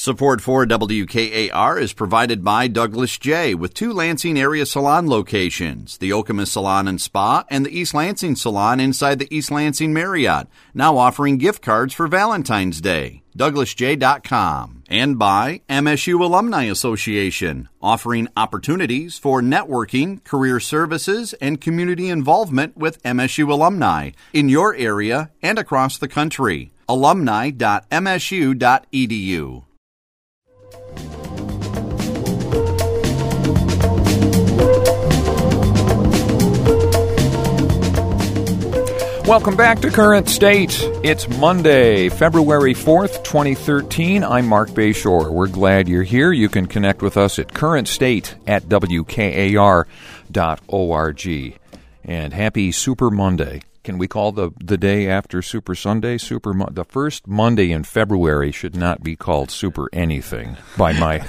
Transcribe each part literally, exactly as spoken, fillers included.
Support for W K A R is provided by Douglas J. with two Lansing area salon locations, the Okemos Salon and Spa and the East Lansing Salon inside the East Lansing Marriott, now offering gift cards for Valentine's Day. Douglas J dot com. And by M S U Alumni Association, offering opportunities for networking, career services, and community involvement with M S U alumni in your area and across the country. alumni dot m s u dot e d u. Welcome back to Current State. It's Monday, February fourth, twenty thirteen. I'm Mark Bayshore. We're glad you're here. You can connect with us at current state at w k a r dot org. And happy Super Monday. Can we call the, the day after Super Sunday Super Mo- the first Monday in February should not be called Super anything by my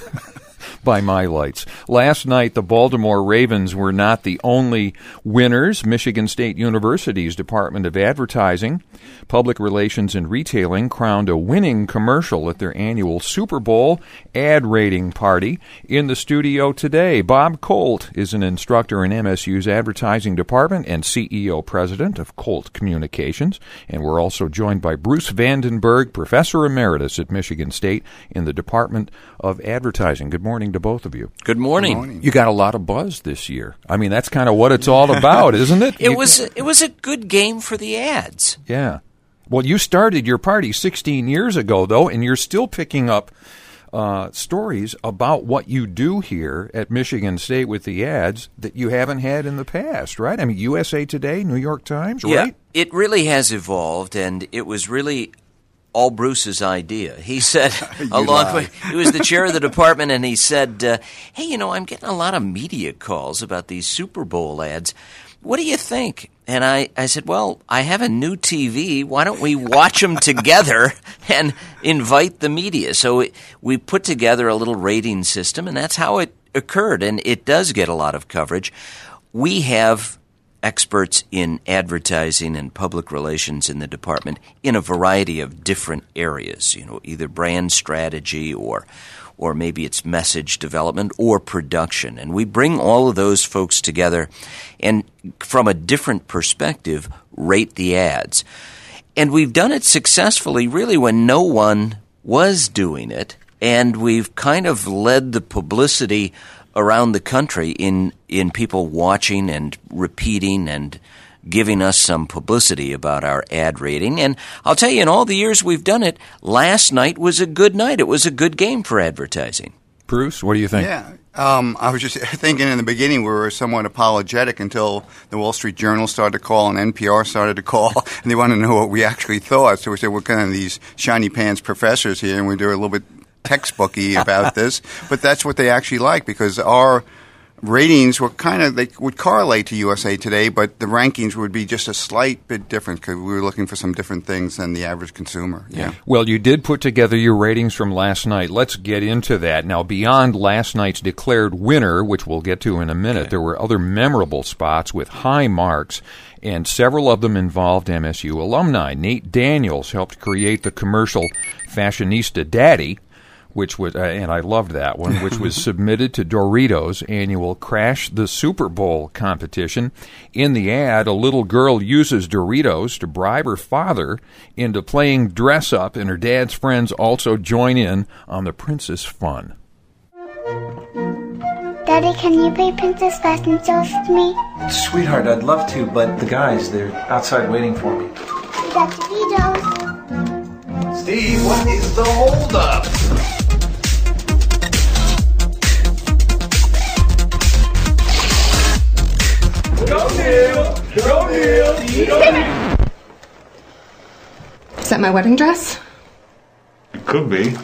by my lights. Last night, the Baltimore Ravens were not the only winners. Michigan State University's Department of Advertising, Public Relations, and Retailing crowned a winning commercial at their annual Super Bowl ad rating party. In the studio today, Bob Colt is an instructor in M S U's Advertising Department and C E O President of Colt Communications. And we're also joined by Bruce Vandenberg, Professor Emeritus at Michigan State in the Department of Advertising. Good morning to both of you. Good morning. Good morning. You got a lot of buzz this year. I mean, that's kind of what it's all about, isn't it? It You- was it was a good game for the ads. Yeah. Well, you started your party sixteen years ago, though, and you're still picking up uh, stories about what you do here at Michigan State with the ads that you haven't had in the past, right? I mean, U S A Today, New York Times, Yeah, right? it really has evolved, and it was really all Bruce's idea. He said, along with, he was the chair of the department, and he said, uh, hey, you know, I'm getting a lot of media calls about these Super Bowl ads. What do you think? And I, I said, well, I have a new T V. Why don't we watch them together and invite the media? So it, we put together a little rating system, and that's how it occurred, and it does get a lot of coverage. We have experts in advertising and public relations in the department in a variety of different areas, you know, either brand strategy or or maybe it's message development or production. And we bring all of those folks together and from a different perspective rate the ads. And we've done it successfully really when no one was doing it, and we've kind of led the publicity around the country in, in people watching and repeating and giving us some publicity about our ad rating. And I'll tell you, in all the years we've done it, last night was a good night. It was a good game for advertising. Bruce, what do you think? Yeah. Um, I was just thinking in the beginning we were somewhat apologetic until the Wall Street Journal started to call and N P R started to call, and they wanted to know what we actually thought. So we said, we're kind of these shiny pants professors here, and we do a little bit textbooky about this, but that's what they actually like, because our ratings were kind of, they would correlate to U S A Today, but the rankings would be just a slight bit different because we were looking for some different things than the average consumer. Yeah. Well, you did put together your ratings from last night. Let's get into that. Now, beyond last night's declared winner, which we'll get to in a minute, okay, there were other memorable spots with high marks, and several of them involved M S U alumni. Nate Daniels helped create the commercial Fashionista Daddy, which was, uh, and I loved that one, which was submitted to Doritos' annual Crash the Super Bowl competition. In the ad, a little girl uses Doritos to bribe her father into playing dress-up, and her dad's friends also join in on the princess fun. Daddy, can you play Princess Fashion Shows with me? Sweetheart, I'd love to, but the guys, they're outside waiting for me. We got Doritos. Steve, what is the holdup? Go Neil! Go Neil! Go Neil! Is that my wedding dress? It could be.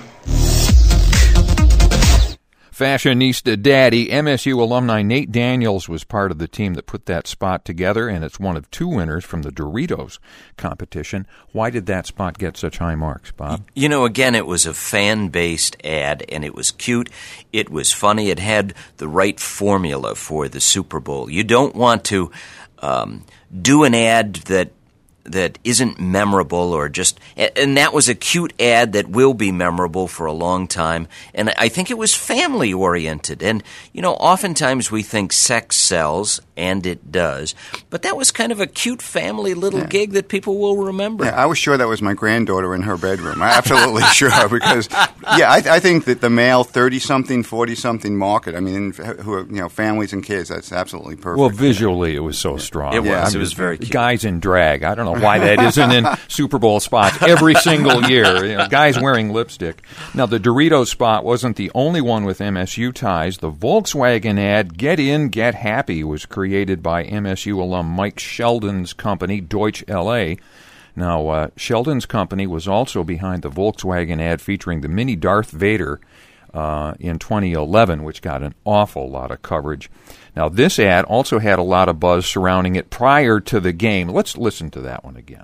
Fashionista Daddy, M S U alumni Nate Daniels was part of the team that put that spot together, and it's one of two winners from the Doritos competition. Why did that spot get such high marks, Bob? You know, again, it was a fan-based ad, and it was cute. It was funny. It had the right formula for the Super Bowl. You don't want to um, do an ad that that isn't memorable or just – and that was a cute ad that will be memorable for a long time. And I think it was family-oriented. And, you know, oftentimes we think sex sells, and it does. But that was kind of a cute family little yeah. gig that people will remember. Yeah, I was sure that was my granddaughter in her bedroom. I'm absolutely sure because, yeah, I, I think that the male thirty-something, forty-something market, I mean, who are, you know, families and kids, that's absolutely perfect. Well, visually it was so strong. It was. Yeah, it was very cute. Guys in drag. I don't know why that isn't in Super Bowl spots every single year. You know, guys wearing lipstick. Now, the Doritos spot wasn't the only one with M S U ties. The Volkswagen ad, Get In, Get Happy, was created by M S U alum Mike Sheldon's company, Deutsch L A. Now, uh, Sheldon's company was also behind the Volkswagen ad featuring the mini Darth Vader uh, in twenty eleven, which got an awful lot of coverage. Now, this ad also had a lot of buzz surrounding it prior to the game. Let's listen to that one again.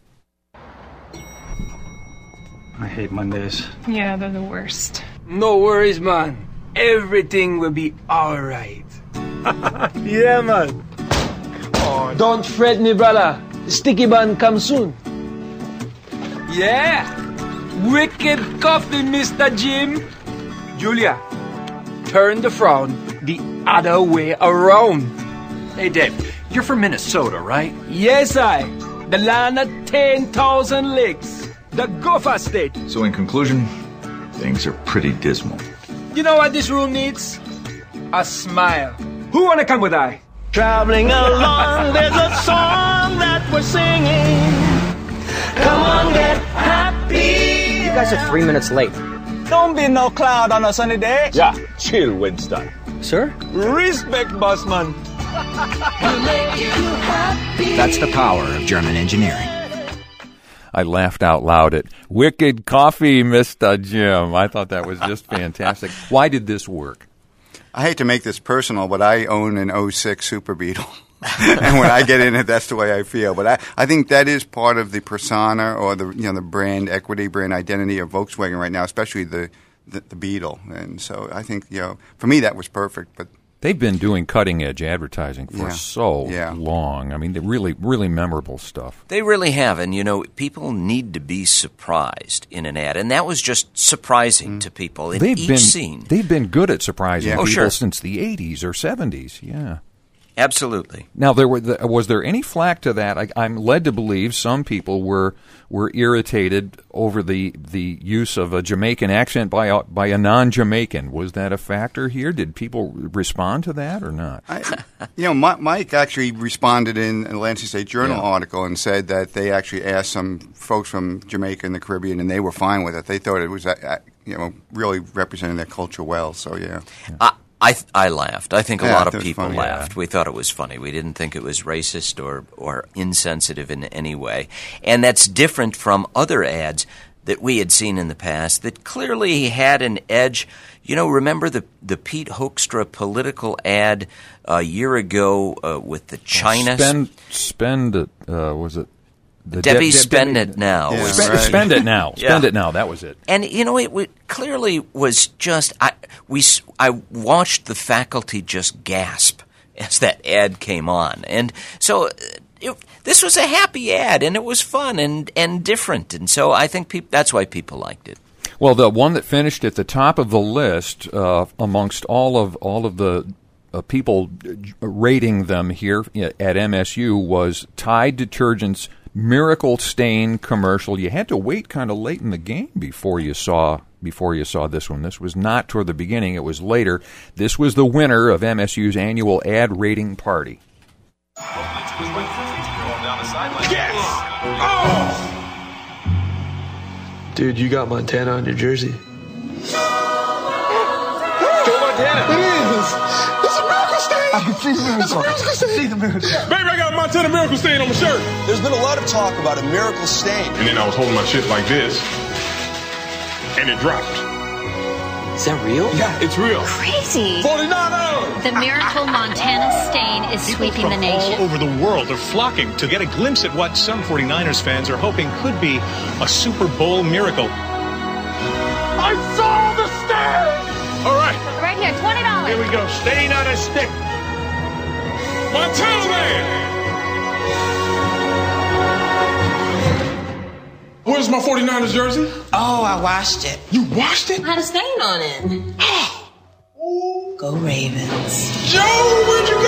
I hate Mondays. Yeah, they're the worst. No worries, man. Everything will be all right. Yeah, man. Oh, don't fret me, brother. Sticky bun comes soon. Yeah. Wicked coffee, Mister Jim. Julia, turn the frown the other way around. Hey, Dave, you're from Minnesota, right? Yes, I. The land of ten thousand lakes. The Gopher State. So in conclusion, things are pretty dismal. You know what this room needs? A smile. Who wanna come with I? Traveling along, there's a song that we're singing. Come on, get happy. You guys are three minutes late. Don't be no cloud on a sunny day. Yeah, chill, Winston. Sir? Respect, bossman. That's the power of German engineering. I laughed out loud at Wicked Coffee, Mister Jim. I thought that was just fantastic. Why did this work? I hate to make this personal, but I own an oh six Super Beetle. And when I get in it, that's the way I feel. But I, I think that is part of the persona or the you know the brand equity, brand identity of Volkswagen right now, especially the, the, the Beetle. And so I think, you know, for me that was perfect. But they've been doing cutting-edge advertising for yeah. so yeah. long. I mean, they're really, really memorable stuff. They really have. And, you know, people need to be surprised in an ad. And that was just surprising mm. to people in they've each been, scene. They've been good at surprising yeah. people oh, sure. since the eighties or seventies. Yeah. Absolutely. Now, there were the, was there any flack to that? I, I'm led to believe some people were were irritated over the the use of a Jamaican accent by a, by a non-Jamaican. Was that a factor here? Did people respond to that or not? I, you know, My, Mike actually responded in a Lansing State Journal yeah. article and said that they actually asked some folks from Jamaica and the Caribbean, and they were fine with it. They thought it was, uh, you know, really representing their culture well. So yeah. yeah. Uh, I I laughed. I think a yeah, lot of people funny, laughed. Yeah. We thought it was funny. We didn't think it was racist or, or insensitive in any way. And that's different from other ads that we had seen in the past that clearly had an edge. You know, remember the, the Pete Hoekstra political ad a year ago uh, with the China... Spend, spend it, uh, was it? The Debbie, De- spend Debbie, it now. Yeah, spend, right. spend it now. Spend yeah. it now. That was it. And you know, it, it clearly was just. I we I watched the faculty just gasp as that ad came on, and so it, this was a happy ad, and it was fun and, and different, and so I think peop, that's why people liked it. Well, the one that finished at the top of the list uh, amongst all of all of the. Uh, people rating them here at M S U was Tide Detergent's Miracle Stain commercial. You had to wait kind of late in the game before you saw before you saw this one. This was not toward the beginning. It was later. This was the winner of M S U's annual ad rating party. Yes! Oh! Dude, you got Montana on your jersey. Joe Montana! It is! It's a miracle stain! I can see the miracle. It's a miracle stain! See the miracle. Baby, I got a Montana miracle stain on my shirt! There's been a lot of talk about a miracle stain. And then I was holding my shit like this, and it dropped. Is that real? Yeah, it's real. Crazy. forty-nine dollars! The Miracle Montana stain is People sweeping from the nation. all over the world are flocking to get a glimpse at what some forty-niners fans are hoping could be a Super Bowl miracle. I saw the stain! All right. Right here, twenty dollars. Here we go. Stain on a stick. Montana Man! Where's my forty-niners jersey? Oh, I washed it. You washed it? I had a stain on it. Go Ravens. Joe, where'd you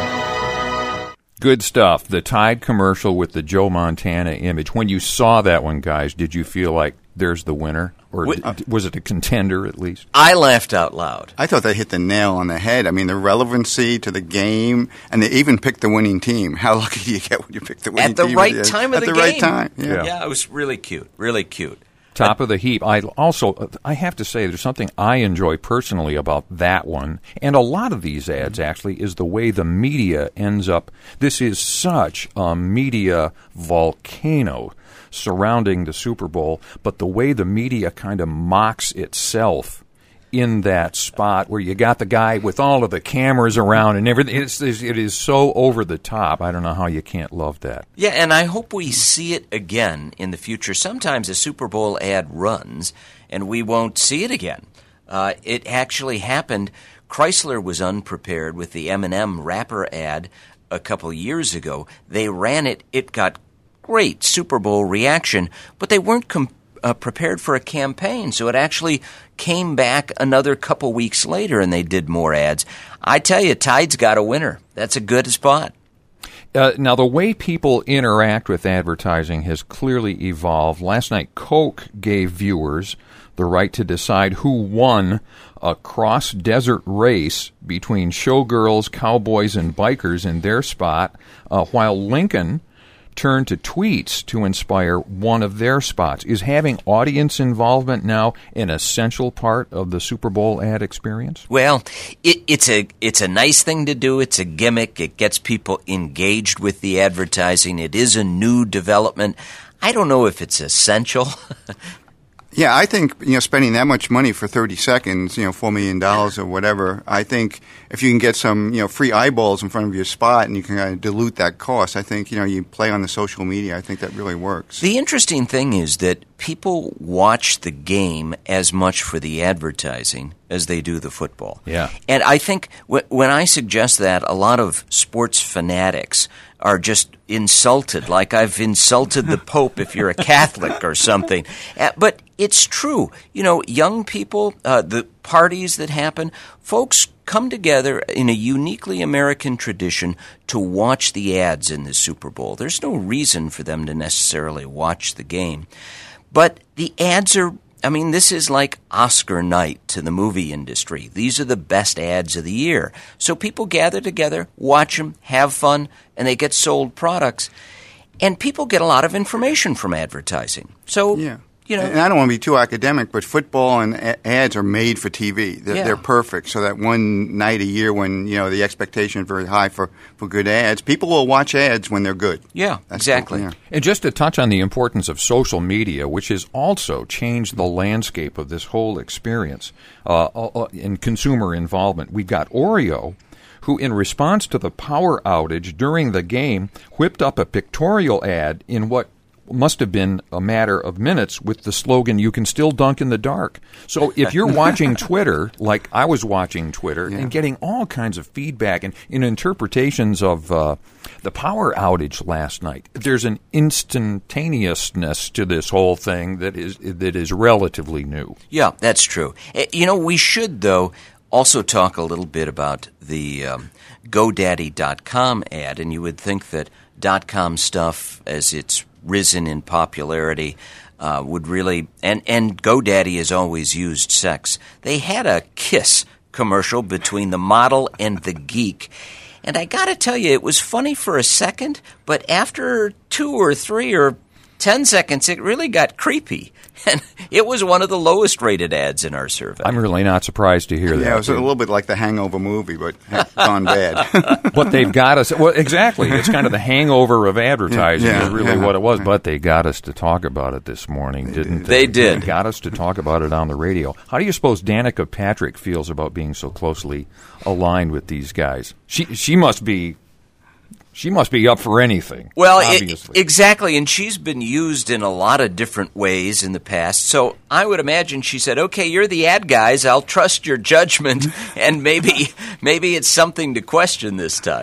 go? Good stuff. The Tide commercial with the Joe Montana image. When you saw that one, guys, did you feel like there's the winner? Or Wait, d- was it a contender at least? I laughed out loud. I thought they hit the nail on the head. I mean, the relevancy to the game, and they even picked the winning team. How lucky do you get when you pick the winning At the team? right time of At the, the game. right time, yeah. yeah. Yeah, it was really cute, really cute. Top of the heap. I also, I have to say, there's something I enjoy personally about that one, and a lot of these ads actually, is the way the media ends up. This is such a media volcano surrounding the Super Bowl, but the way the media kind of mocks itself in that spot where you got the guy with all of the cameras around and everything. It's, it is so over the top. I don't know how you can't love that. Yeah, and I hope we see it again in the future. Sometimes a Super Bowl ad runs, and we won't see it again. Uh, it actually happened. Chrysler was unprepared with the M and M wrapper ad a couple years ago. They ran it. It got great Super Bowl reaction, but they weren't com- uh, prepared for a campaign, so it actually came back another couple weeks later, and they did more ads. I tell you, Tide's got a winner. That's a good spot. Uh, now, the way people interact with advertising has clearly evolved. Last night, Coke gave viewers the right to decide who won a cross-desert race between showgirls, cowboys, and bikers in their spot, uh, while Lincoln turned to tweets to inspire one of their spots. Is having audience involvement now an essential part of the Super Bowl ad experience? Well, it, it's a it's a nice thing to do. It's a gimmick. It gets people engaged with the advertising. It is a new development. I don't know if it's essential. Yeah, I think, you know, spending that much money for thirty seconds, you know, four million dollars or whatever, I think if you can get some, you know, free eyeballs in front of your spot and you can kind of dilute that cost, I think, you know, you play on the social media, I think that really works. The interesting thing is that people watch the game as much for the advertising as they do the football. Yeah. And I think w- when I suggest that, a lot of sports fanatics are just insulted, like I've insulted the Pope if you're a Catholic or something. Uh, but it's true. You know, young people, uh, the parties that happen, folks come together in a uniquely American tradition to watch the ads in the Super Bowl. There's no reason for them to necessarily watch the game. But the ads are, I mean, this is like Oscar night to the movie industry. These are the best ads of the year. So people gather together, watch them, have fun, and they get sold products. And people get a lot of information from advertising. So, yeah. you know. And I don't want to be too academic, but football and a- ads are made for T V. They're, Yeah. they're perfect. So that one night a year when, you know, the expectation is very high for, for good ads, people will watch ads when they're good. Yeah, That's exactly. cool, yeah. And just to touch on the importance of social media, which has also changed the landscape of this whole experience uh, uh, in consumer involvement. We've got Oreo, who in response to the power outage during the game whipped up a pictorial ad in what must have been a matter of minutes with the slogan, "You can still dunk in the dark." So if you're watching Twitter, like I was watching Twitter, Yeah. and getting all kinds of feedback and in interpretations of uh, the power outage last night, there's an instantaneousness to this whole thing that is that is relatively new. Yeah, that's true. Uh, You know, we should, though, also talk a little bit about the um, GoDaddy dot com ad, and you would think that .com stuff, as it's risen in popularity, uh, would really, and, and GoDaddy has always used sex. They had a kiss commercial between the model and the geek, and I gotta tell you, it was funny for a second, but after two or three or ten seconds, it really got creepy. And it was one of the lowest rated ads in our survey. I'm really not surprised to hear that. Yeah, it was a little bit like the Hangover movie, but gone bad. But they've got us. Well, exactly. It's kind of the hangover of advertising Yeah, is really yeah. what it was. But they got us to talk about it this morning, didn't they? They did. They got us to talk about it on the radio. How do you suppose Danica Patrick feels about being so closely aligned with these guys? She she must be. She must be up for anything. Well, it, obviously. exactly, and she's been used in a lot of different ways in the past. So I would imagine she said, "Okay, you're the ad guys. I'll trust your judgment, and maybe maybe it's something to question this time."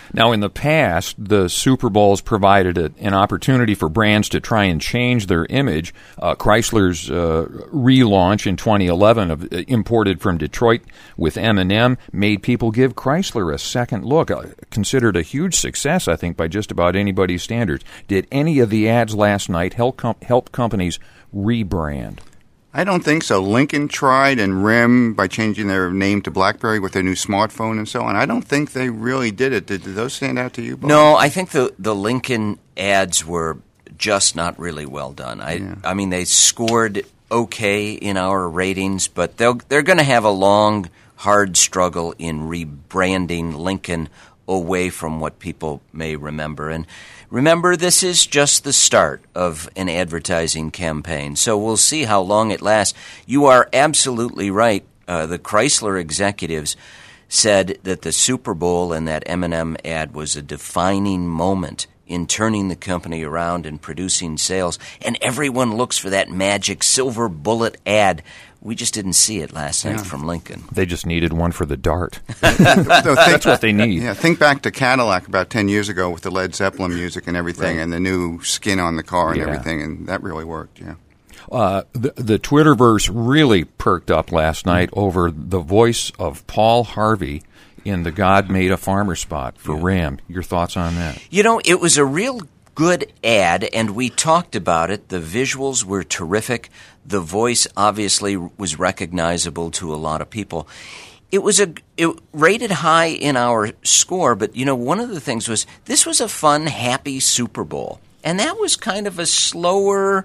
Now, in the past, the Super Bowls provided a, an opportunity for brands to try and change their image. Uh, Chrysler's uh, relaunch in twenty eleven, of, uh, imported from Detroit with M and M, made people give Chrysler a second look. Uh, considered a huge success, I think, by just about anybody's standards. Did any of the ads last night help, com- help companies rebrand? I don't think so. Lincoln tried, and R I M by changing their name to BlackBerry with their new smartphone and so on. I don't think they really did it. Did, did those stand out to you, Bob? No, I think the the Lincoln ads were just not really well done. I yeah. I mean, they scored okay in our ratings, but they'll they're going to have a long, hard struggle in rebranding Lincoln away from what people may remember. And remember, this is just the start of an advertising campaign, so we'll see how long it lasts. You are absolutely right. Uh, the Chrysler executives said that the Super Bowl and that M and M ad was a defining moment in turning the company around and producing sales, and everyone looks for that magic silver bullet ad. We just didn't see it last night yeah. from Lincoln. They just needed one for the dart. That's what they need. Yeah, think back to Cadillac about ten years ago with the Led Zeppelin music and everything, right. and the new skin on the car and yeah. everything, and that really worked, yeah. Uh, the, the Twitterverse really perked up last night over the voice of Paul Harvey in the God Made a Farmer spot for yeah. Ram. Your thoughts on that? You know, it was a real good ad, and we talked about it. The visuals were terrific. The voice obviously was recognizable to a lot of people. It was a it rated high in our score, but you know, one of the things was this was a fun, happy Super Bowl, and that was kind of a slower,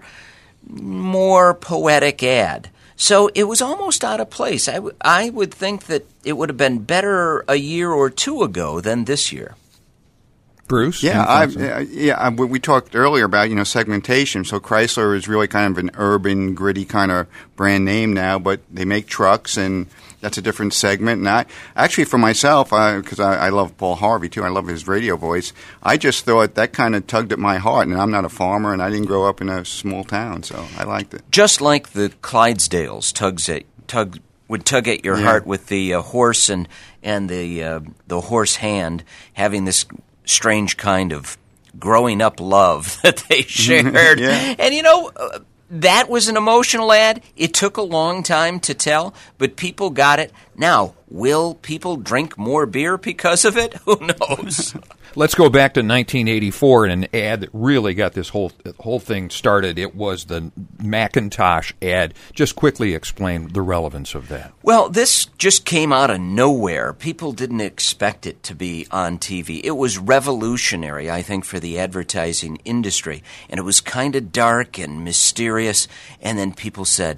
more poetic ad. So it was almost out of place. I, w- I would think that it would have been better a year or two ago than this year. Bruce? Yeah, I, yeah. I, we talked earlier about, you know, segmentation. So Chrysler is really kind of an urban, gritty kind of brand name now, but they make trucks, and that's a different segment. And I actually, for myself, because I, I, I love Paul Harvey too, I love his radio voice. I just thought that kind of tugged at my heart, and I'm not a farmer, and I didn't grow up in a small town, so I liked it. Just like the Clydesdales tugs at tug would tug at your yeah. heart with the uh, horse and and the uh, the horse hand having this strange kind of growing up love that they shared. yeah. And, you know, uh, that was an emotional ad. It took a long time to tell, but people got it. Now, will people drink more beer because of it? Who knows? Let's go back to nineteen eighty-four and an ad that really got this whole whole thing started. It was the Macintosh ad. Just quickly explain the relevance of that. Well, this just came out of nowhere. People didn't expect it to be on T V. It was revolutionary, I think, for the advertising industry. And it was kind of dark and mysterious. And then people said,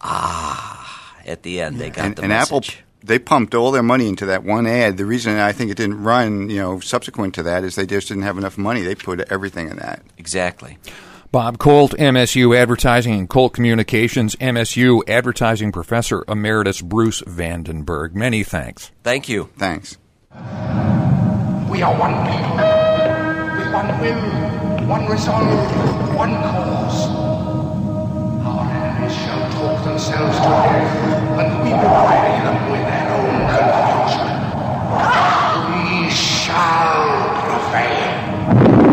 ah, at the end they got and, the and message. Apple, they pumped all their money into that one ad. The reason I think it didn't run, you know, subsequent to that is they just didn't have enough money. They put everything in that. Exactly. Bob Colt, M S U Advertising and Colt Communications, M S U Advertising Professor Emeritus Bruce Vandenberg. Many thanks. Thank you. Thanks. We are one people, with one will, one resolve, one cause. Our enemies shall talk themselves to death, and we will bury them with their own confusion. We shall prevail.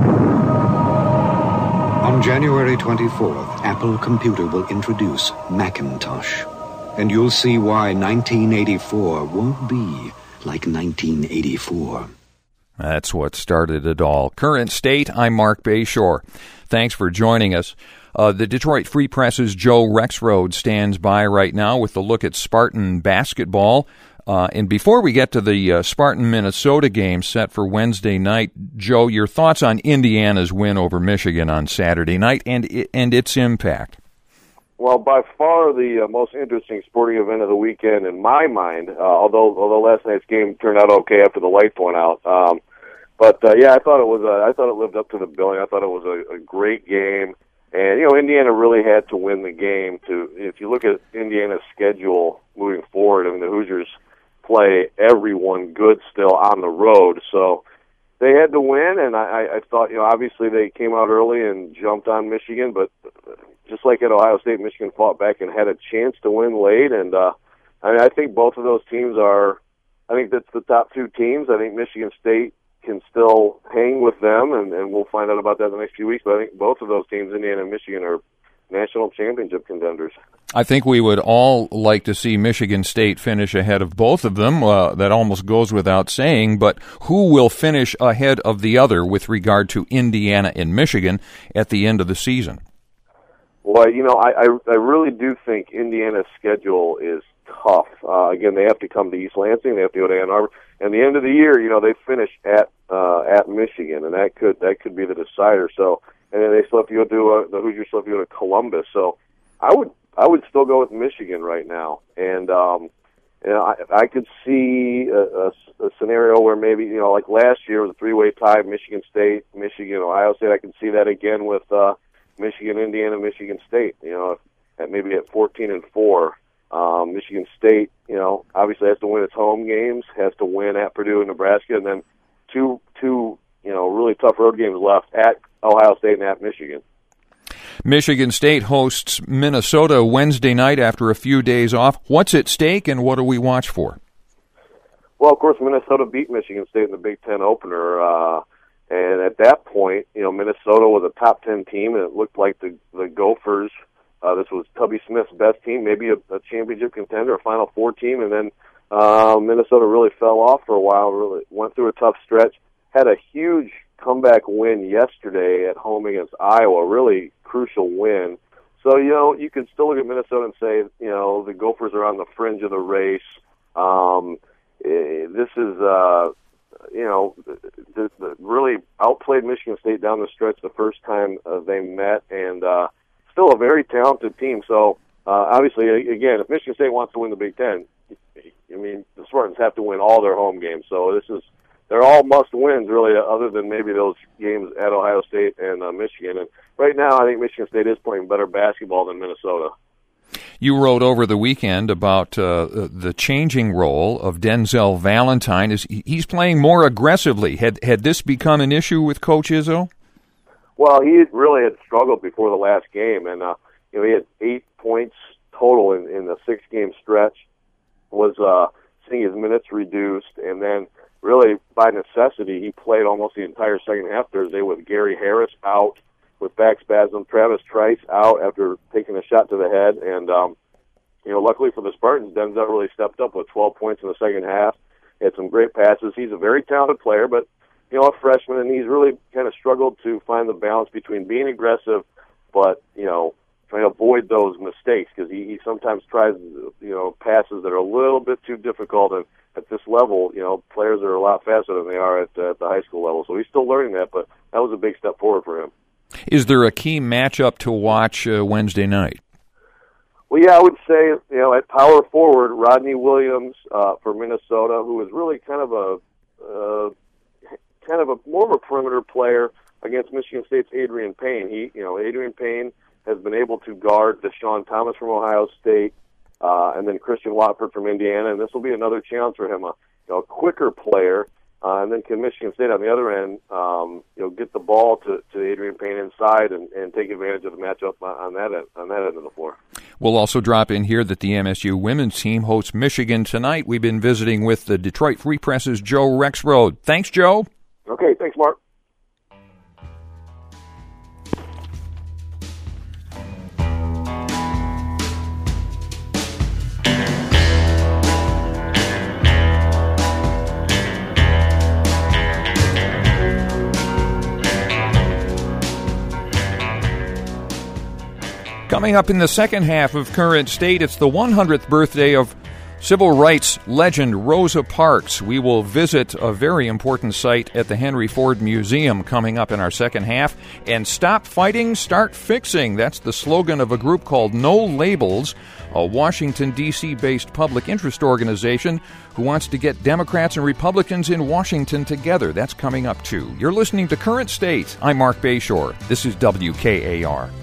On January twenty-fourth, Apple Computer will introduce Macintosh. And you'll see why nineteen eighty-four won't be like nineteen eighty-four. That's what started it all. Current State, I'm Mark Bayshore. Thanks for joining us. Uh, the Detroit Free Press's Joe Rexroad stands by right now with a look at Spartan basketball. Uh, and before we get to the uh, Spartan-Minnesota game set for Wednesday night, Joe, your thoughts on Indiana's win over Michigan on Saturday night and it, and its impact? Well, by far the uh, most interesting sporting event of the weekend in my mind, uh, although although last night's game turned out okay after the lights went out. Um, but, uh, yeah, I thought it was uh, I thought it lived up to the billing. I thought it was a, a great game. And, you know, Indiana really had to win the game. To If you look at Indiana's schedule moving forward, I mean, the Hoosiers play everyone good still on the road. So they had to win, and I, I thought, you know, obviously they came out early and jumped on Michigan, but just like at Ohio State, Michigan fought back and had a chance to win late. And, uh, I mean, I think both of those teams are, I think that's the top two teams. I think Michigan State can still hang with them, and, and we'll find out about that in the next few weeks. But I think both of those teams, Indiana and Michigan, are national championship contenders. I think we would all like to see Michigan State finish ahead of both of them. Uh, that almost goes without saying, but who will finish ahead of the other with regard to Indiana and Michigan at the end of the season? Well, you know, I, I, I really do think Indiana's schedule is tough. Uh, again, they have to come to East Lansing, they have to go to Ann Arbor, and the end of the year, you know, they finish at uh, at Michigan, and that could that could be the decider. So, and then they still have to go to uh, the Hoosiers still have to go to Columbus. So, I would I would still go with Michigan right now, and um, you know, I, I could see a, a, a scenario where maybe, you know, like last year was a three-way tie, Michigan State, Michigan, Ohio State. I can see that again with uh, Michigan, Indiana, Michigan State. You know, at maybe at fourteen and four. Um, Michigan State, you know, obviously has to win its home games, has to win at Purdue and Nebraska, and then two, two, you know, really tough road games left at Ohio State and at Michigan. Michigan State hosts Minnesota Wednesday night after a few days off. What's at stake, and what do we watch for? Well, of course, Minnesota beat Michigan State in the Big Ten opener, uh, and at that point, you know, Minnesota was a top ten team, and it looked like the the Gophers. Uh, this was Tubby Smith's best team, maybe a, a championship contender, a Final Four team, and then uh, Minnesota really fell off for a while, really went through a tough stretch, had a huge comeback win yesterday at home against Iowa, really crucial win. So, you know, you can still look at Minnesota and say, you know, the Gophers are on the fringe of the race. Um, this is, uh, you know, the, the really outplayed Michigan State down the stretch the first time uh, they met, and uh, still a very talented team. So, uh, obviously, again, if Michigan State wants to win the Big Ten, I mean, the Spartans have to win all their home games. So this is, they're all must-wins, really, other than maybe those games at Ohio State and uh, Michigan. And right now, I think Michigan State is playing better basketball than Minnesota. You wrote over the weekend about uh, the changing role of Denzel Valentine. Is he's playing more aggressively? Had had this become an issue with Coach Izzo? Well, he really had struggled before the last game, and uh, you know, he had eight points total in, in the six-game stretch. Was uh, seeing his minutes reduced, and then really by necessity, he played almost the entire second half Thursday with Gary Harris out with back spasm, Travis Trice out after taking a shot to the head, and um, you know, luckily for the Spartans, Denzel really stepped up with twelve points in the second half. He had some great passes. He's a very talented player, but you know, a freshman, and he's really kind of struggled to find the balance between being aggressive, but, you know, trying to avoid those mistakes, because he, he sometimes tries, you know, passes that are a little bit too difficult, and at this level, you know, players are a lot faster than they are at, uh, at the high school level, so he's still learning that, but that was a big step forward for him. Is there a key matchup to watch uh, Wednesday night? Well, yeah, I would say, you know, at power forward, Rodney Williams uh, for Minnesota, who is really kind of a uh, kind of a more of a perimeter player against Michigan State's Adrian Payne. He, you know, Adrian Payne has been able to guard Deshaun Thomas from Ohio State, uh, and then Christian Watford from Indiana, and this will be another challenge for him, a, you know, a quicker player. Uh, and then can Michigan State on the other end, um, you know, get the ball to, to Adrian Payne inside and, and take advantage of the matchup on that end, on that end of the floor. We'll also drop in here that the M S U women's team hosts Michigan tonight. We've been visiting with the Detroit Free Press's Joe Rexrode. Thanks, Joe. Okay, thanks, Mark. Coming up in the second half of Current State, it's the one hundredth birthday of civil rights legend Rosa Parks. We will visit a very important site at the Henry Ford Museum coming up in our second half. And stop fighting, start fixing. That's the slogan of a group called No Labels, a Washington, D C-based public interest organization who wants to get Democrats and Republicans in Washington together. That's coming up, too. You're listening to Current State. I'm Mark Bayshore. This is W K A R.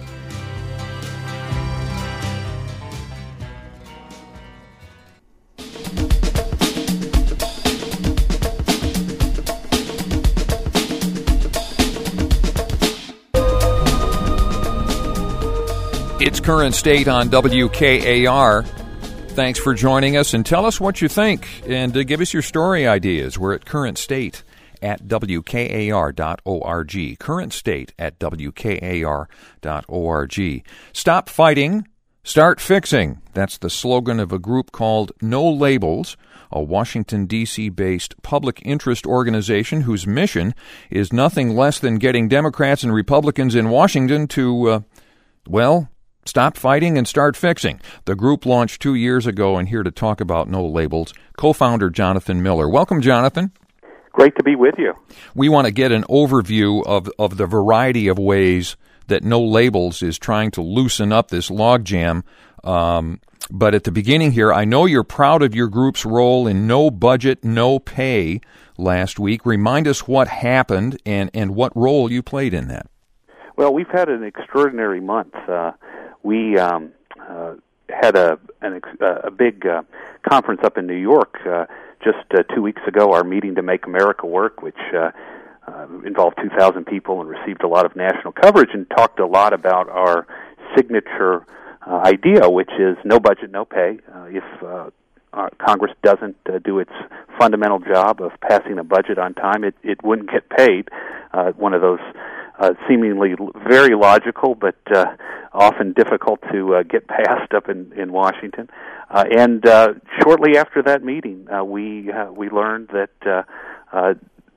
It's Current State on W K A R. Thanks for joining us, and tell us what you think, and uh, give us your story ideas. We're at current state at W K A R dot org. Current State at W K A R dot org. Stop fighting, start fixing. That's the slogan of a group called No Labels, a Washington, D C-based public interest organization whose mission is nothing less than getting Democrats and Republicans in Washington to, uh, well, stop fighting and start fixing. The group launched two years ago, and here to talk about No Labels, co-founder Jonathan Miller. Welcome, Jonathan. Great to be with you. We want to get an overview of, of the variety of ways that No Labels is trying to loosen up this logjam. Um, but at the beginning here, I know you're proud of your group's role in No Budget, No Pay last week. Remind us what happened and, and what role you played in that. Well, we've had an extraordinary month. Uh, we um, uh, had a an, a big uh, conference up in New York uh, just uh, two weeks ago, our Meeting to Make America Work, which uh, uh, involved two thousand people and received a lot of national coverage and talked a lot about our signature uh, idea, which is no budget, no pay. Uh, if uh, our Congress doesn't uh, do its fundamental job of passing a budget on time, it, it wouldn't get paid. Uh, one of those Uh, seemingly very logical, but uh, often difficult to uh, get past up in in Washington. Uh, and uh, shortly after that meeting, uh, we uh, we learned that uh, uh,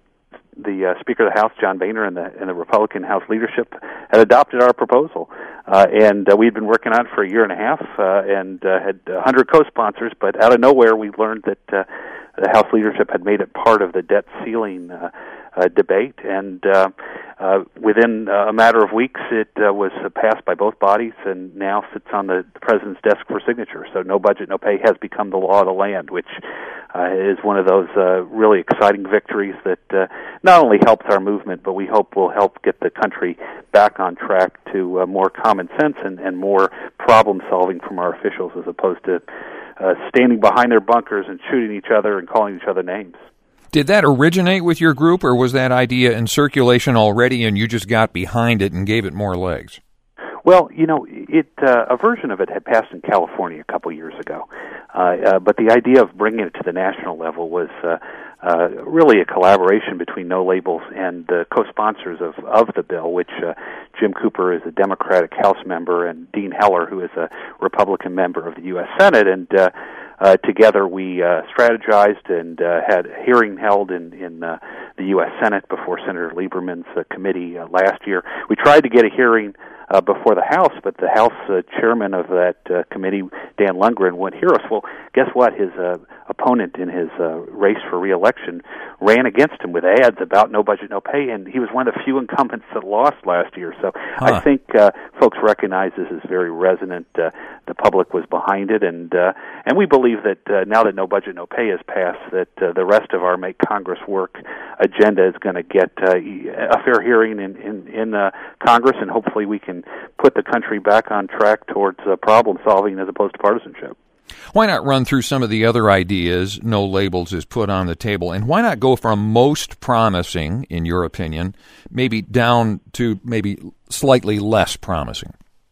the uh, Speaker of the House, John Boehner, and the and the Republican House leadership had adopted our proposal. Uh, and uh, we'd been working on it for a year and a half, uh, and uh, had one hundred co-sponsors. But out of nowhere, we learned that uh, the House leadership had made it part of the debt ceiling Uh, Uh, debate, and uh, uh, within uh, a matter of weeks, it uh, was uh, passed by both bodies, and now sits on the, the president's desk for signature. So, no budget, no pay has become the law of the land, which uh, is one of those uh, really exciting victories that uh, not only helps our movement, but we hope will help get the country back on track to uh, more common sense and, and more problem solving from our officials, as opposed to uh, standing behind their bunkers and shooting each other and calling each other names. Did that originate with your group, or was that idea in circulation already and you just got behind it and gave it more legs? Well, you know, it uh, a version of it had passed in California a couple years ago, uh, uh, but the idea of bringing it to the national level was uh, uh, really a collaboration between No Labels and the co-sponsors of, of the bill, which uh, Jim Cooper is a Democratic House member, and Dean Heller, who is a Republican member of the U S Senate, and uh, Uh, together we uh, strategized and uh, had a hearing held in, in uh, the U S Senate before Senator Lieberman's uh, committee uh, last year. We tried to get a hearing uh, before the House, but the House uh, chairman of that uh, committee, Dan Lundgren, wouldn't hear us. Well, guess what? His uh, opponent in his uh, race for re-election ran against him with ads about no budget, no pay, and he was one of the few incumbents that lost last year. So huh. I think uh, folks recognize this is very resonant. Uh, the public was behind it, and uh, and we believe that uh, now that no budget, no pay has passed, that uh, the rest of our Make Congress Work agenda is going to get uh, a fair hearing in in, in uh, Congress, and hopefully we can put the country back on track towards uh, problem solving as opposed to partisanship. Why not run through some of the other ideas No Labels is put on the table, and why not go from most promising, in your opinion, maybe down to maybe slightly less promising?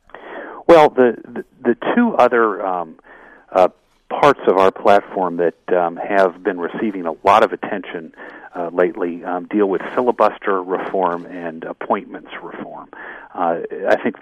Well, the the, the two other um, uh, parts of our platform that um, have been receiving a lot of attention uh, lately um, deal with filibuster reform and appointments reform. Uh, I think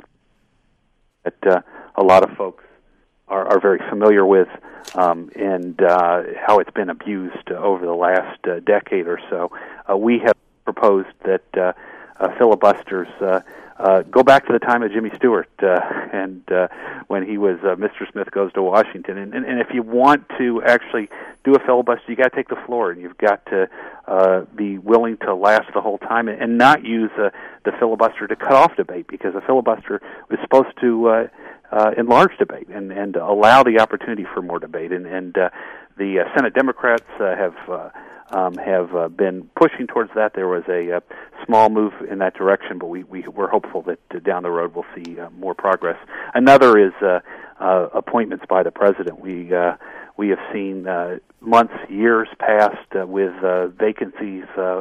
that uh, a lot of folks are, are very familiar with um, and uh, how it's been abused over the last uh, decade or so. Uh, we have proposed that uh, uh, filibusters uh, Uh, go back to the time of Jimmy Stewart uh, and uh, when he was uh, Mister Smith Goes to Washington. And, and, and if you want to actually do a filibuster, you got to take the floor, and you've got to uh, be willing to last the whole time and, and not use uh, the filibuster to cut off debate, because a filibuster was supposed to uh, uh, enlarge debate and, and allow the opportunity for more debate. And, and uh, the uh, Senate Democrats uh, have uh, Um, have uh, been pushing towards that. There was a uh, small move in that direction, but we, we, we're hopeful that uh, down the road we'll see uh, more progress. Another is uh, uh, appointments by the president. We uh, we have seen uh, months, years passed uh, with uh, vacancies uh,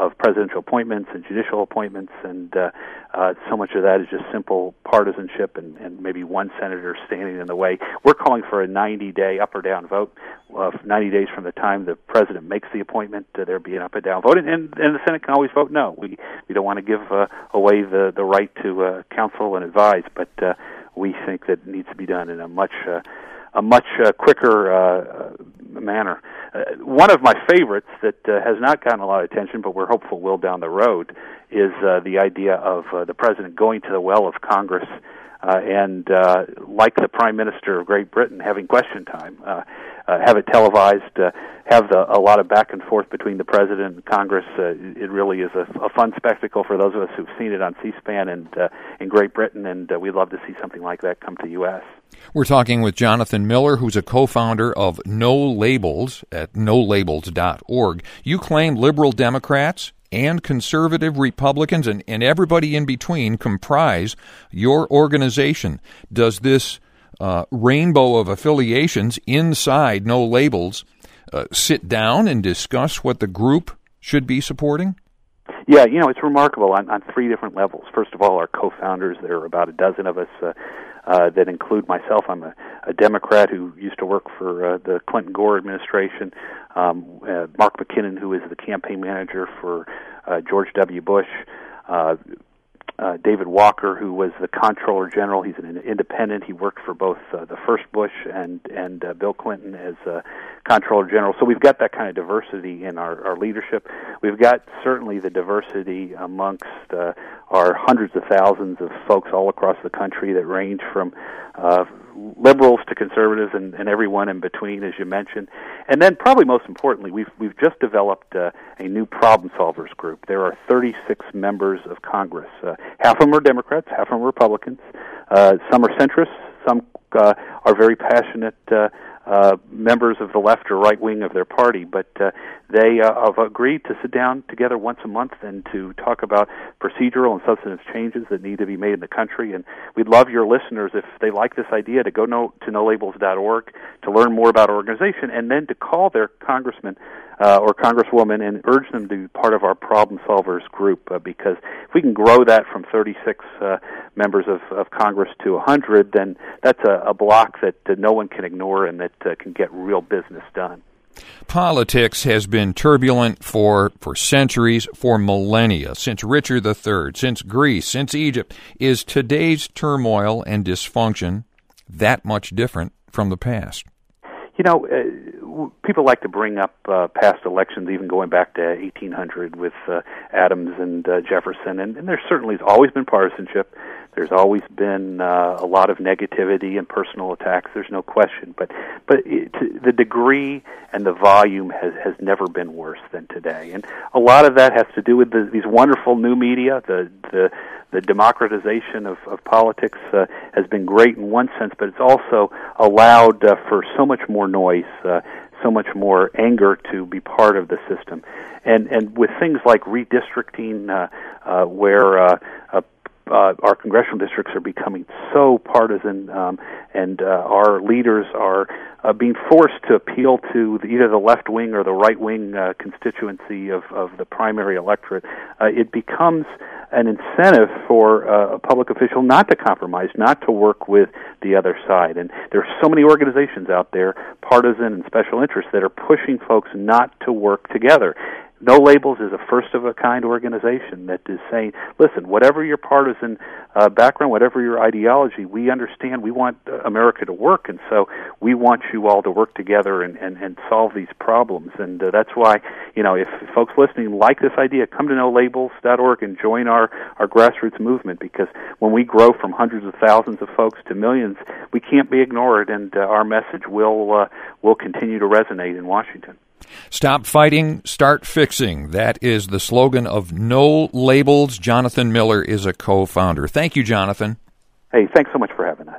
of presidential appointments and judicial appointments, and uh, uh, so much of that is just simple partisanship and, and maybe one senator standing in the way. We're calling for a ninety-day up or down vote. Uh, ninety days from the time the president makes the appointment, uh, there be an up or down vote, and, and, and the Senate can always vote no. We we don't want to give uh, away the, the right to uh, counsel and advise, but uh, we think that it needs to be done in a much uh, a much uh, quicker uh, manner. Uh, one of my favorites that uh, has not gotten a lot of attention, but we're hopeful will down the road, is uh, the idea of uh, the president going to the well of Congress uh, and, uh, like the Prime Minister of Great Britain, having question time, uh, uh, have it televised, uh, have the, a lot of back and forth between the president and Congress. Uh, it really is a, a fun spectacle for those of us who've seen it on C-SPAN and uh, in Great Britain, and uh, we'd love to see something like that come to the U S We're talking with Jonathan Miller, who's a co-founder of No Labels at no labels dot org. You claim liberal Democrats and conservative Republicans and, and everybody in between comprise your organization. Does this uh, rainbow of affiliations inside No Labels uh, sit down and discuss what the group should be supporting? Yeah, you know, it's remarkable on, on three different levels. First of all, our co-founders, there are about a dozen of us uh, uh, that include myself. I'm a, a Democrat who used to work for uh, the Clinton-Gore administration. Um, uh, Mark McKinnon, who is the campaign manager for uh, George W. Bush. Uh, uh, David Walker, who was the Comptroller General. He's an independent. He worked for both uh, the first Bush and and uh, Bill Clinton as uh, Comptroller General. So we've got that kind of diversity in our, our leadership. We've got certainly the diversity amongst uh, our hundreds of thousands of folks all across the country that range from uh, liberals to conservatives and, and everyone in between, as you mentioned. And then probably most importantly, we've we've just developed uh, a new problem solvers group. There are thirty-six members of Congress. Uh, half of them are Democrats, half of them are Republicans. Uh, some are centrists, some uh, are very passionate uh, uh, members of the left or right wing of their party, but uh, they uh, have agreed to sit down together once a month and to talk about procedural and substantive changes that need to be made in the country. And we'd love your listeners, if they like this idea, to go no, to no labels dot org to learn more about our organization, and then to call their congressman uh, or congresswoman and urge them to be part of our problem solvers group, uh, because if we can grow that from thirty-six uh, members of, of Congress to one hundred, then that's a, a block that uh, no one can ignore and that uh, can get real business done. Politics has been turbulent for, for centuries, for millennia, since Richard the Third, since Greece, since Egypt. Is today's turmoil and dysfunction that much different from the past? You know, uh, people like to bring up uh, past elections, even going back to eighteen hundred with uh, Adams and uh, Jefferson, and, and there certainly has always been partisanship. There's always been uh, a lot of negativity and personal attacks. There's no question, but but it, the degree and the volume has has never been worse than today, and a lot of that has to do with the, these wonderful new media. The the the democratization of, of politics uh, has been great in one sense, but it's also allowed uh, for so much more noise, uh, so much more anger to be part of the system, and and with things like redistricting, uh, uh, where uh, uh, Uh, our congressional districts are becoming so partisan, um, and uh, our leaders are uh, being forced to appeal to the, either the left wing or the right wing uh, constituency of, of the primary electorate. Uh, it becomes an incentive for uh, a public official not to compromise, not to work with the other side. And there are so many organizations out there, partisan and special interests, that are pushing folks not to work together. No Labels is a first-of-a-kind organization that is saying, listen, whatever your partisan uh, background, whatever your ideology, we understand we want uh, America to work, and so we want you all to work together and, and, and solve these problems. And uh, that's why, you know, if folks listening like this idea, come to no labels dot org and join our, our grassroots movement, because when we grow from hundreds of thousands of folks to millions, we can't be ignored, and uh, our message will uh, will continue to resonate in Washington. Stop fighting, start fixing. That is the slogan of No Labels. Jonathan Miller is a co-founder. Thank you, Jonathan. Hey, thanks so much for having us.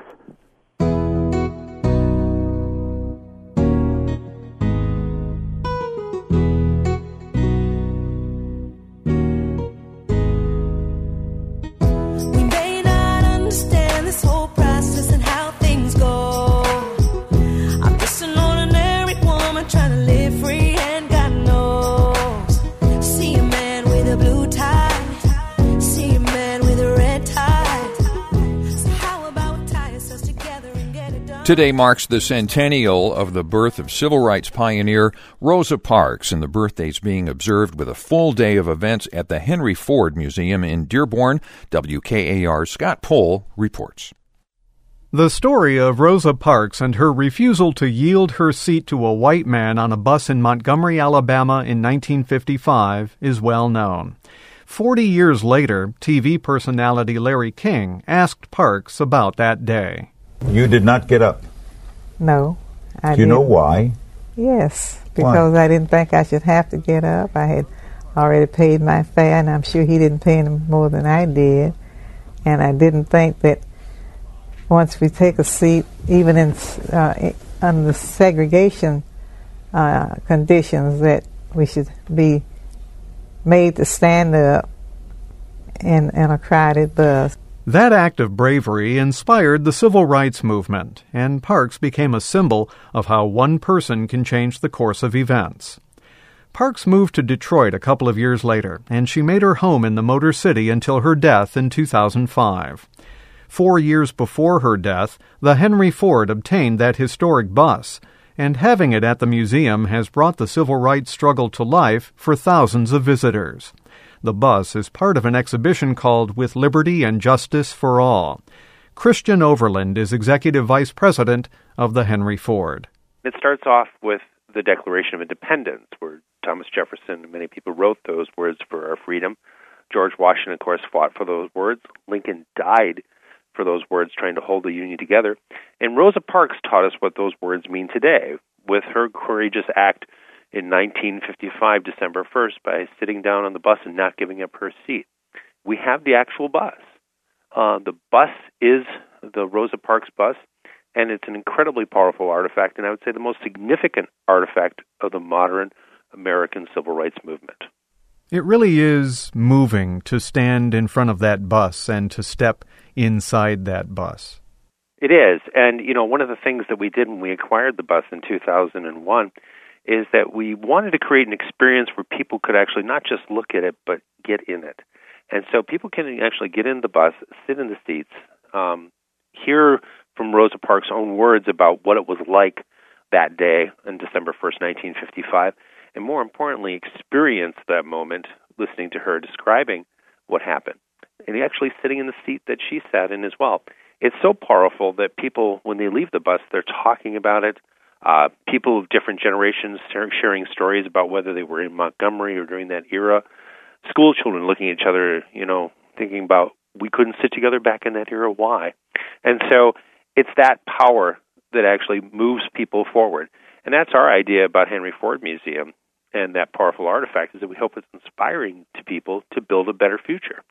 We may not understand this whole process and how things go. I'm just an ordinary woman trying to live free, and God knows. See a man with Today marks the centennial of the birth of civil rights pioneer Rosa Parks, and the birthday's being observed with a full day of events at the Henry Ford Museum in Dearborn. W K A R's Scott Pohl reports. The story of Rosa Parks and her refusal to yield her seat to a white man on a bus in Montgomery, Alabama in nineteen fifty-five is well known. Forty years later, T V personality Larry King asked Parks about that day. You did not get up. No, I Do you didn't. know why? Yes, because Why? I didn't think I should have to get up. I had already paid my fare, and I'm sure he didn't pay any more than I did. And I didn't think that once we take a seat, even in uh, under the segregation uh, conditions, that we should be made to stand up in, in a crowded bus. That act of bravery inspired the civil rights movement, and Parks became a symbol of how one person can change the course of events. Parks moved to Detroit a couple of years later, and she made her home in the Motor City until her death in two thousand five. Four years before her death, the Henry Ford obtained that historic bus, and having it at the museum has brought the civil rights struggle to life for thousands of visitors. The bus is part of an exhibition called With Liberty and Justice for All. Christian Overland is Executive Vice President of the Henry Ford. It starts off with the Declaration of Independence, where Thomas Jefferson and many people wrote those words for our freedom. George Washington, of course, fought for those words. Lincoln died for those words, trying to hold the Union together. And Rosa Parks taught us what those words mean today with her courageous act in nineteen fifty-five, December first, by sitting down on the bus and not giving up her seat. We have the actual bus. Uh, the bus is the Rosa Parks bus, and it's an incredibly powerful artifact, and I would say the most significant artifact of the modern American civil rights movement. It really is moving to stand in front of that bus and to step inside that bus. It is, and you know, one of the things that we did when we acquired the bus in two thousand one is that we wanted to create an experience where people could actually not just look at it, but get in it. And so people can actually get in the bus, sit in the seats, um, hear from Rosa Parks' own words about what it was like that day on December first, nineteen fifty-five, and more importantly, experience that moment listening to her describing what happened, and actually sitting in the seat that she sat in as well. It's so powerful that people, when they leave the bus, they're talking about it. Uh, people of different generations sharing stories about whether they were in Montgomery or during that era. School children looking at each other, you know, thinking about, we couldn't sit together back in that era, why? And so it's that power that actually moves people forward. And that's our idea about Henry Ford Museum and that powerful artifact, is that we hope it's inspiring to people to build a better future.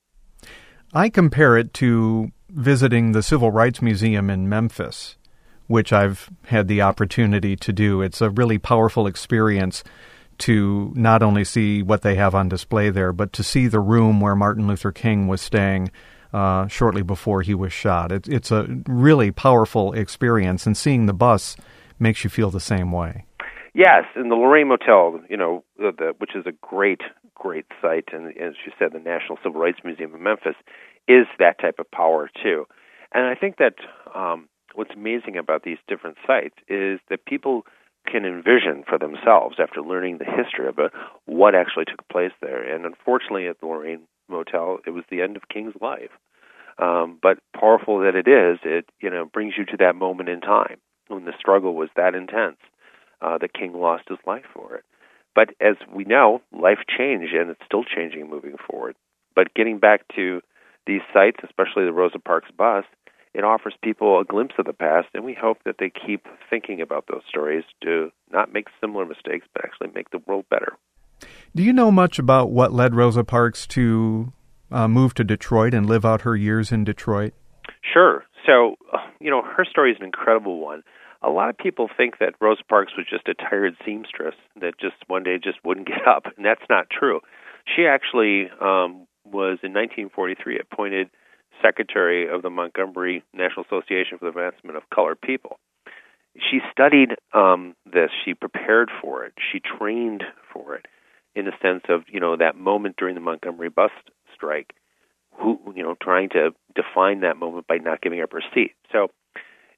I compare it to visiting the Civil Rights Museum in Memphis, which I've had the opportunity to do. It's a really powerful experience to not only see what they have on display there, but to see the room where Martin Luther King was staying uh, shortly before he was shot. It, it's a really powerful experience, and seeing the bus makes you feel the same way. Yes, and the Lorraine Motel, you know, the, the, which is a great, great site, and as you said, the National Civil Rights Museum in Memphis is that type of power too. And I think that um, what's amazing about these different sites is that people can envision for themselves, after learning the history of it, what actually took place there. And unfortunately, at the Lorraine Motel, it was the end of King's life. Um, but powerful that it is, it you know brings you to that moment in time when the struggle was that intense uh, that King lost his life for it. But as we know, life changed, and it's still changing moving forward. But getting back to these sites, especially the Rosa Parks bus, it offers people a glimpse of the past, and we hope that they keep thinking about those stories to not make similar mistakes, but actually make the world better. Do you know much about what led Rosa Parks to uh, move to Detroit and live out her years in Detroit? Sure. So, you know, her story is an incredible one. A lot of people think that Rosa Parks was just a tired seamstress that just one day just wouldn't get up, and that's not true. She actually um, was, in nineteen forty-three, appointed secretary of the Montgomery National Association for the Advancement of Colored People. She studied um, this. She prepared for it. She trained for it, in the sense of, you know, that moment during the Montgomery bus strike, who, you know, trying to define that moment by not giving up her seat. So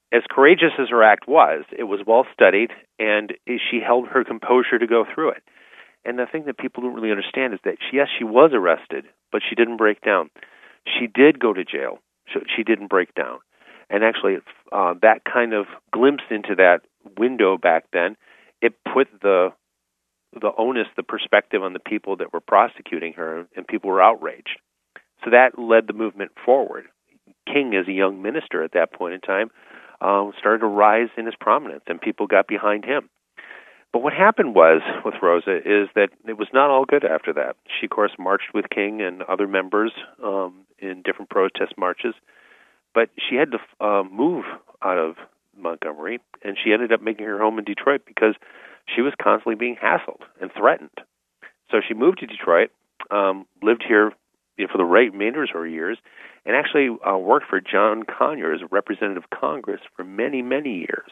as courageous as her act was, it was well studied, and she held her composure to go through it. And the thing that people don't really understand is that, she, yes, she was arrested, but she didn't break down. She did go to jail. She didn't break down. And actually, uh, that kind of glimpse into that window back then, it put the the onus, the perspective on the people that were prosecuting her, and people were outraged. So that led the movement forward. King, as a young minister at that point in time, um, started to rise in his prominence, and people got behind him. But what happened was, with Rosa, is that it was not all good after that. She, of course, marched with King and other members um, in different protest marches, but she had to uh, move out of Montgomery, and she ended up making her home in Detroit because she was constantly being hassled and threatened. So she moved to Detroit, um, lived here you know, for the remainder of her years, and actually uh, worked for John Conyers as a representative of Congress for many, many years,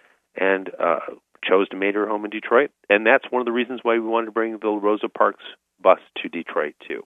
and uh, chose to make her home in Detroit. And that's one of the reasons why we wanted to bring the Rosa Parks bus to Detroit, too.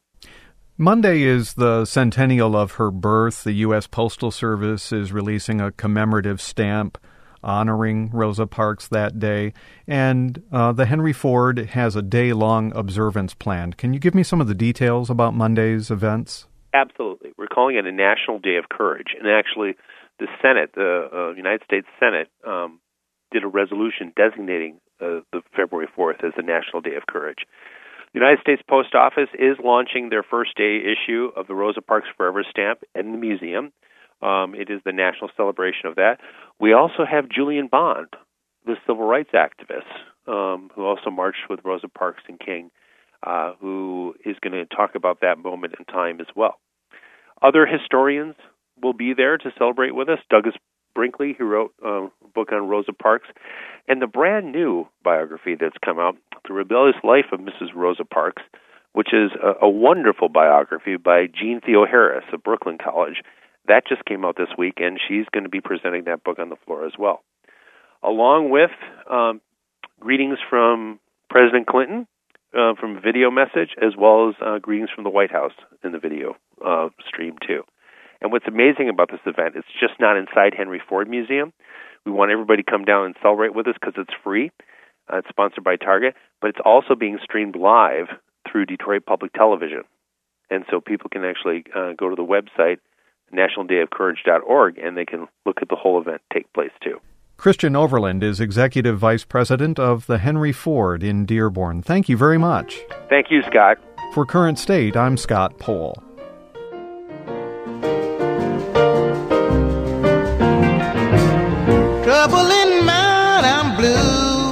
Monday is the centennial of her birth. The U S Postal Service is releasing a commemorative stamp honoring Rosa Parks that day. And uh, the Henry Ford has a day-long observance planned. Can you give me some of the details about Monday's events? Absolutely. We're calling it a National Day of Courage. And actually, the Senate, the uh, United States Senate, um, did a resolution designating uh, the February fourth as the National Day of Courage. The United States Post Office is launching their first day issue of the Rosa Parks Forever stamp in the museum. Um, it is the national celebration of that. We also have Julian Bond, the civil rights activist, um, who also marched with Rosa Parks and King, uh, who is going to talk about that moment in time as well. Other historians will be there to celebrate with us. Douglas Brinkley, who wrote uh, a book on Rosa Parks, and the brand new biography that's come out, The Rebellious Life of Missus Rosa Parks, which is a, a wonderful biography by Jean Theoharis of Brooklyn College. That just came out this week, and she's going to be presenting that book on the floor as well, along with um, greetings from President Clinton uh, from a video message, as well as uh, greetings from the White House in the video uh, stream, too. And what's amazing about this event, it's just not inside Henry Ford Museum. We want everybody to come down and celebrate with us because it's free. Uh, it's sponsored by Target, but it's also being streamed live through Detroit Public Television. And so people can actually uh, go to the website, national day of courage dot org, and they can look at the whole event take place, too. Christian Overland is Executive Vice President of the Henry Ford in Dearborn. Thank you very much. Thank you, Scott. For Current State, I'm Scott Pohl. Trouble in mind, I'm blue,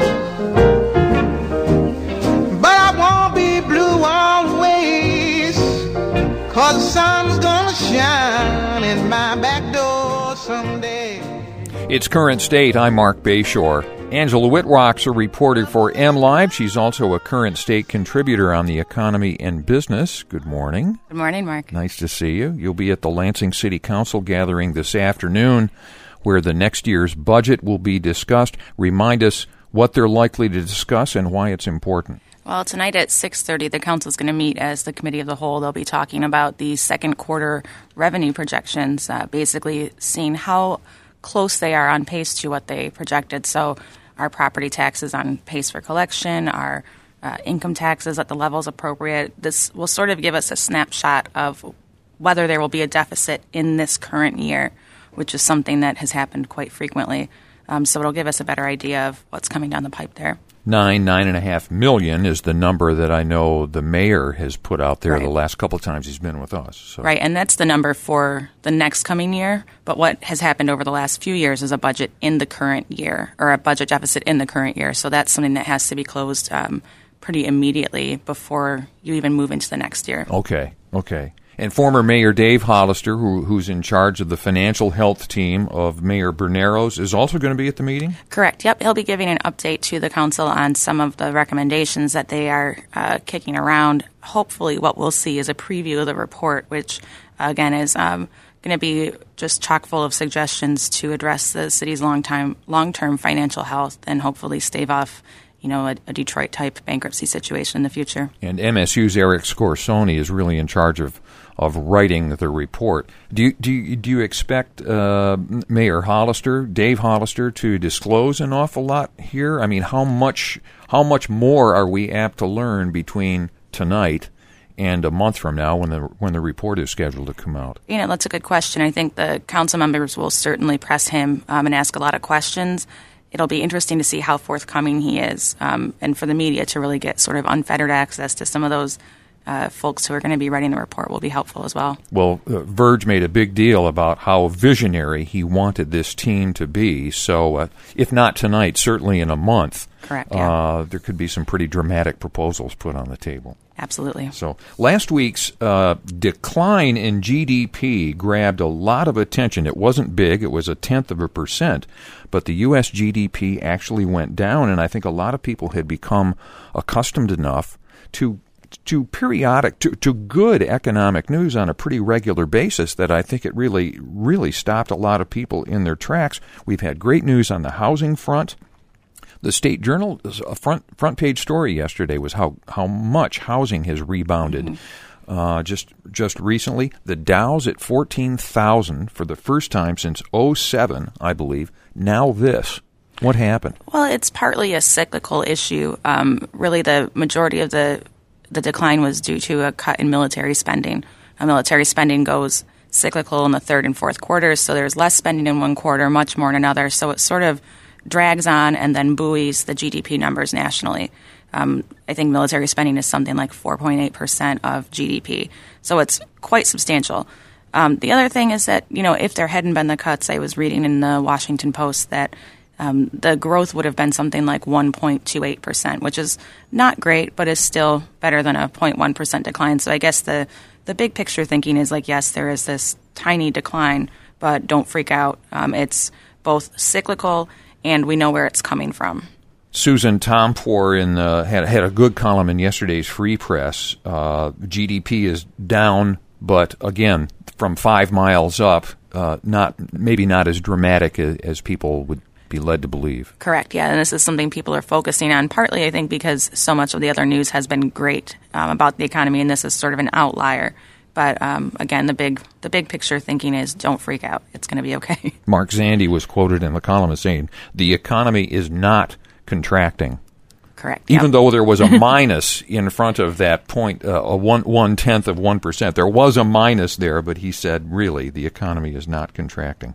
but I won't be blue always, 'cause the sun's gonna shine in my back door someday. It's Current State. I'm Mark Bayshore. Angela Whitrock's a reporter for MLive. She's also a Current State contributor on the economy and business. Good morning. Good morning, Mark. Nice to see you. You'll be at the Lansing City Council gathering this afternoon, where the next year's budget will be discussed. Remind us what they're likely to discuss and why it's important. Well, tonight at six thirty, the council is going to meet as the committee of the whole. They'll be talking about the second quarter revenue projections, uh, basically seeing how close they are on pace to what they projected. So our property taxes on pace for collection, our uh, income taxes at the levels appropriate. This will sort of give us a snapshot of whether there will be a deficit in this current year, which is something that has happened quite frequently. Um, so it'll give us a better idea of what's coming down the pipe there. Nine, nine and a half million is the number that I know the mayor has put out there right. the last couple of times he's been with us. So. Right, and that's the number for the next coming year. But what has happened over the last few years is a budget in the current year, or a budget deficit in the current year. So that's something that has to be closed um, pretty immediately before you even move into the next year. Okay, okay. And former Mayor Dave Hollister, who, who's in charge of the financial health team of Mayor Berneros, is also going to be at the meeting? Correct. Yep. He'll be giving an update to the council on some of the recommendations that they are uh, kicking around. Hopefully what we'll see is a preview of the report, which, uh, again, is um, going to be just chock full of suggestions to address the city's long-time, long-term financial health and hopefully stave off you know, a, a Detroit-type bankruptcy situation in the future. And M S U's Eric Scorsoni is really in charge of, of writing the report. Do you, do you, do you expect uh, Mayor Hollister, Dave Hollister, to disclose an awful lot here? I mean, how much how much more are we apt to learn between tonight and a month from now when the when the report is scheduled to come out? You know, that's a good question. I think the council members will certainly press him um, and ask a lot of questions. It'll be interesting to see how forthcoming he is, um, and for the media to really get sort of unfettered access to some of those uh, folks who are going to be writing the report will be helpful as well. Well, uh, Verge made a big deal about how visionary he wanted this team to be. So uh, if not tonight, certainly in a month, Correct, yeah. uh, there could be some pretty dramatic proposals put on the table. Absolutely. So last week's uh, decline in G D P grabbed a lot of attention. It wasn't big. It was a tenth of a percent. But the U S G D P actually went down, and I think a lot of people had become accustomed enough to to periodic, to, to good economic news on a pretty regular basis that I think it really, really stopped a lot of people in their tracks. We've had great news on the housing front. The State Journal, a front front page story yesterday was how, how much housing has rebounded. Mm-hmm. Uh, just just recently, the Dow's at fourteen thousand for the first time since oh seven, I believe. Now this. What happened? Well, it's partly a cyclical issue. Um, really, the majority of the the decline was due to a cut in military spending. Uh, military spending goes cyclical in the third and fourth quarters, so there's less spending in one quarter, much more in another. So it sort of drags on and then buoys the G D P numbers nationally. Um, I think military spending is something like four point eight percent of G D P. So it's quite substantial. Um, the other thing is that, you know, if there hadn't been the cuts, I was reading in the Washington Post that um, the growth would have been something like one point two eight percent, which is not great, but is still better than a zero point one percent decline. So I guess the, the big picture thinking is like, yes, there is this tiny decline, but don't freak out. Um, it's both cyclical and we know where it's coming from. Susan Tompour in the, had had a good column in yesterday's Free Press. Uh, G D P is down, but again, from five miles up, uh, not maybe not as dramatic as, as people would be led to believe. Correct, yeah, and this is something people are focusing on, partly I think because so much of the other news has been great um, about the economy, and this is sort of an outlier. But um, again, the big the big picture thinking is don't freak out. It's going to be okay. Mark Zandi was quoted in the column as saying, the economy is not contracting. Correct. Even yep. though there was a minus in front of that point, uh, a one, one-tenth of one percent. There was a minus there, but he said, really, the economy is not contracting.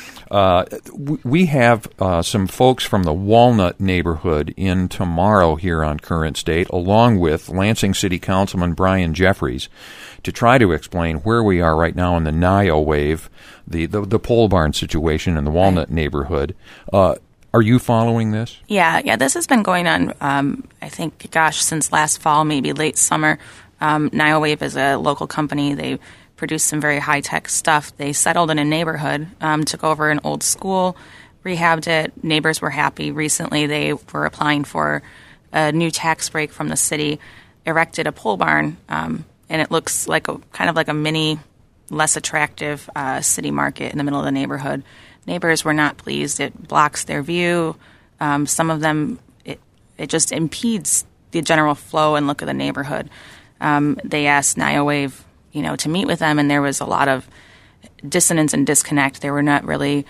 Uh, we have uh, some folks from the Walnut neighborhood in tomorrow here on Current State, along with Lansing City Councilman Brian Jeffries, to try to explain where we are right now in the N I O wave, the, the, the pole barn situation in the Walnut right. neighborhood. Uh, are you following this? Yeah, yeah, this has been going on, um, I think, gosh, since last fall, maybe late summer. Um, N I O Wave is a local company. They produced some very high-tech stuff. They settled in a neighborhood, um, took over an old school, rehabbed it. Neighbors were happy. Recently, they were applying for a new tax break from the city, erected a pole barn, um, and it looks like a kind of like a mini, less attractive uh, city market in the middle of the neighborhood. Neighbors were not pleased. It blocks their view. Um, some of them, it, it just impedes the general flow and look of the neighborhood. Um, they asked N I O Wave, you know, to meet with them, and there was a lot of dissonance and disconnect. They were not really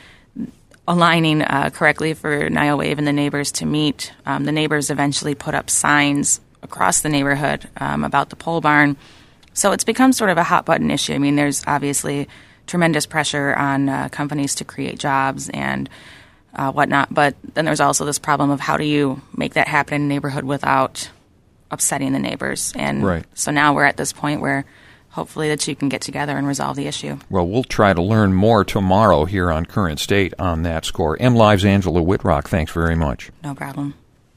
aligning uh, correctly for N I O Wave and the neighbors to meet. Um, the neighbors eventually put up signs across the neighborhood um, about the pole barn. So it's become sort of a hot-button issue. I mean, there's obviously tremendous pressure on uh, companies to create jobs and uh, whatnot, but then there's also this problem of how do you make that happen in a neighborhood without upsetting the neighbors. And right. so now we're at this point where hopefully the two can get together and resolve the issue. Well, we'll try to learn more tomorrow here on Current State on that score. MLive's Angela Whitrock, thanks very much. No problem.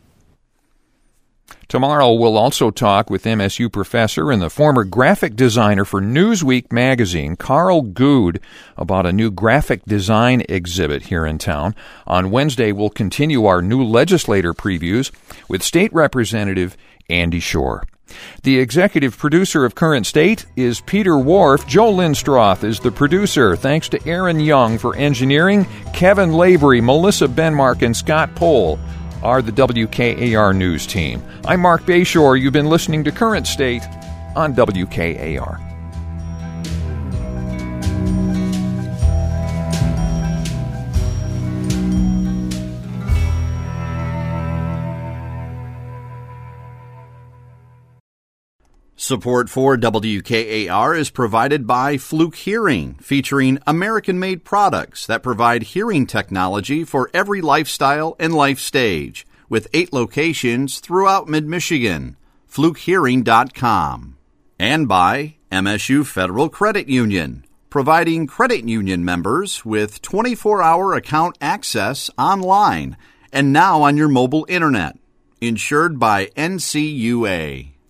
Tomorrow we'll also talk with M S U professor and the former graphic designer for Newsweek magazine, Carl Good, about a new graphic design exhibit here in town. On Wednesday, we'll continue our new legislator previews with State Representative Andy Shore. The executive producer of Current State is Peter Wharf. Joe Lindstroth is the producer. Thanks to Aaron Young for engineering, Kevin Lavery, Melissa Benmark, and Scott Pohl are the W K A R News team. I'm Mark Bayshore. You've been listening to Current State on W K A R. Support for W K A R is provided by Fluke Hearing, featuring American-made products that provide hearing technology for every lifestyle and life stage, with eight locations throughout mid-Michigan. fluke hearing dot com. And by M S U Federal Credit Union, providing credit union members with twenty-four hour account access online and now on your mobile internet. Insured by N C U A.